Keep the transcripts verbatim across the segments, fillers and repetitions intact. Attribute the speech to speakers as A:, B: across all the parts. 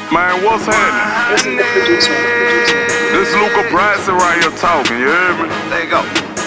A: Man, what's happening? This Luca Brasi right here talking, you hear me?
B: There you go.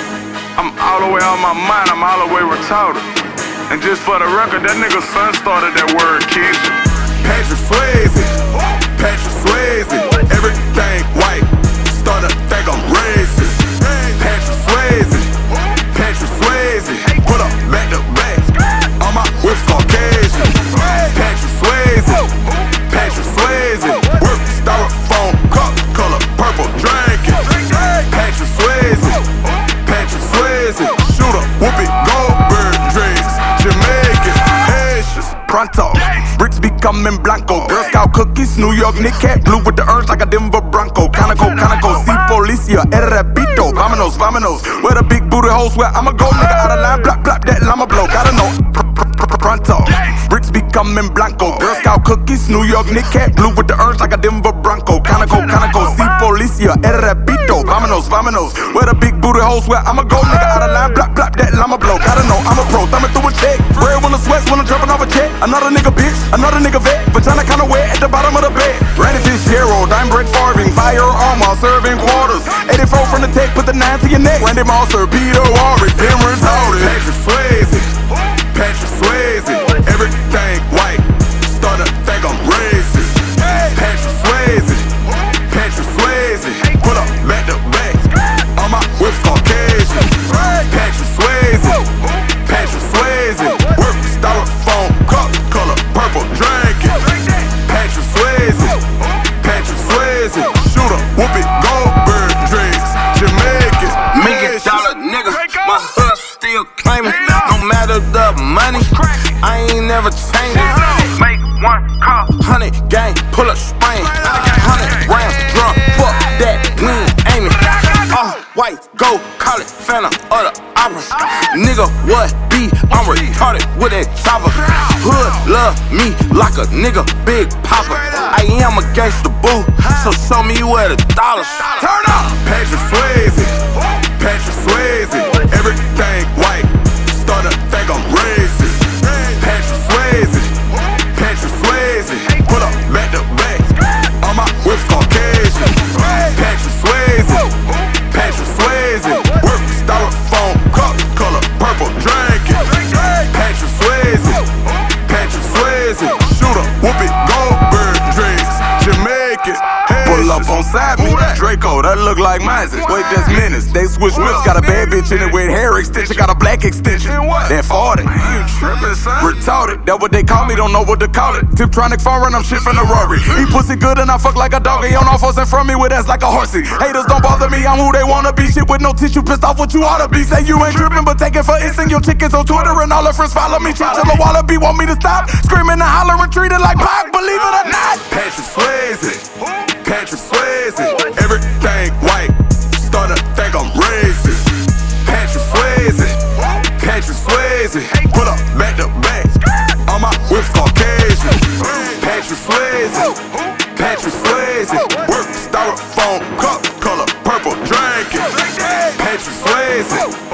A: I'm all the way out my mind, I'm all the way retarded. And just for the record, that nigga son started that word, Keisha.
C: Patrick Swayze, Patrick Swayze, everything white, started to think I'm racist. Patrick Swayze, Patrick Swayze, put up back to back, all my whips Caucasian. Patrick Swayze, Patrick Swayze, work styrofoam cup color purple drinking. Patrick Swayze, Patrick Swayze, shooter, Whoopi Goldberg drinks, Jamaican, Haitians, pronto, bricks becoming blanco. Girl Scout cookies, New York Knick Kat, blue with the orange like a Denver Bronco. Conoco, Conoco, see Policia, El Repito, Vamonos, Vamonos. Where the big booty hoes, where I'ma go, nigga out of line, blap, blap, that llama blow. Gotta know, pronto, bricks becoming blanco. Girl Scout cookies, New York Knick Kat, blue with the orange like a Denver Bronco. Conoco, Conoco, see Policia, El Repito, Vamonos, Vamonos. Where the big booty hoes, where I'ma go, nigga out of line, blap, blap, that llama blow. Gotta know, I'm a pro, thumbing through a check. Red when the sweats, when I'm jumping off a check. Another nigga bitch, another nigga vet. Vagina kinda wet at the bottom of the bed. Randy Fitzgerald, I'm Brett Farving. Firearm while serving quarters. eighty-four from the tech, put the nine to your neck. Randy Moss or Peter Warwick, been retarded. Patrick Swayze, Patrick Swayze, everything white, started to think I'm racist. Patrick Swayze, Patrick Swayze, put up back to back, all my whips Caucasian. Patrick Swayze, Patrick Swayze, work styrofoam cup color purple drinking. Patrick Swayze, Patrick Swayze, shooter, Whoopi Goldberg drinks, Jamaican,
B: Million dollar nigga, my hood still claiming. No matter the money, I ain't never changing.
A: Make one call.
B: Hundred gang, pull up Spain. Hundred rounds drunk, fuck that, we ain't aiming. Uh, white, go, call it Phantom of the Opera. Nigga, what be? I'm retarded with that chopper. Hood love me like a nigga, Big Papa. I am a gangsta boo, so show me where the dollars.
C: Turn up! Patrick Swayze, Patrick Swayze, everything white, started to think I'm racist. Patrick Swayze, Patrick Swayze, put up back to back, all my whips Caucasian. Patrick Swayze, Patrick Swayze, work styrofoam cup color purple drinking. Patrick Swayze, Patrick Swayze, shooter, Whoopi Goldberg drinks, Jamaican. Pull up on side me, Draco, that look like Mizes. Wait, that's Menace. They switch whips, got a bad bitch in it with hair extension, got a black extension. That forty, retarded. That what they call me, don't know what to call it. Tiptronic foreign, I'm shit from the Rory. He pussy good and I fuck like a doggy. On off us in front me with ass like a horsey. Haters don't bother me, I'm who they wanna be. Shit with no tissue, pissed off what you oughta be. Say you ain't drippin', but take it for instant. Your chickens on Twitter and all her friends follow me. Chinchilla Wallaby want me to stop screaming and hollering, treated like Pac, believe it or not. Patrick Swayze, Patrick Swayze, everything white, started to think I'm racist. Patrick Swayze, Patrick Swayze, put up back to back, all my whips Caucasian. Patrick Swayze, Patrick Swayze, work styrofoam cup color purple drinking. Patrick Swayze.